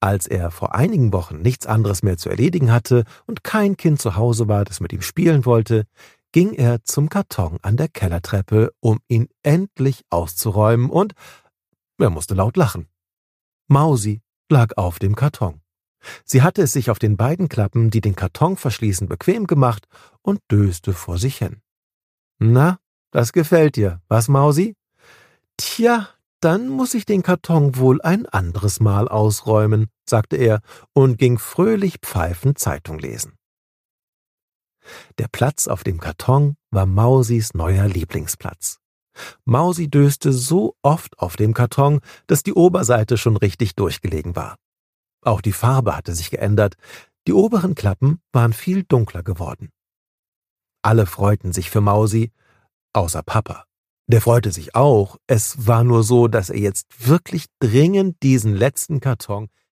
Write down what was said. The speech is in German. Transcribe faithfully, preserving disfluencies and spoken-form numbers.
Als er vor einigen Wochen nichts anderes mehr zu erledigen hatte und kein Kind zu Hause war, das mit ihm spielen wollte, ging er zum Karton an der Kellertreppe, um ihn endlich auszuräumen, und er musste laut lachen. Mausi lag auf dem Karton. Sie hatte es sich auf den beiden Klappen, die den Karton verschließen, bequem gemacht und döste vor sich hin. »Na, das gefällt dir, was, Mausi? Tja, dann muss ich den Karton wohl ein anderes Mal ausräumen«, sagte er und ging fröhlich pfeifend Zeitung lesen. Der Platz auf dem Karton war Mausis neuer Lieblingsplatz. Mausi döste so oft auf dem Karton, dass die Oberseite schon richtig durchgelegen war. Auch die Farbe hatte sich geändert. Die oberen Klappen waren viel dunkler geworden. Alle freuten sich für Mausi, außer Papa. Der freute sich auch. Es war nur so, dass er jetzt wirklich dringend diesen letzten Karton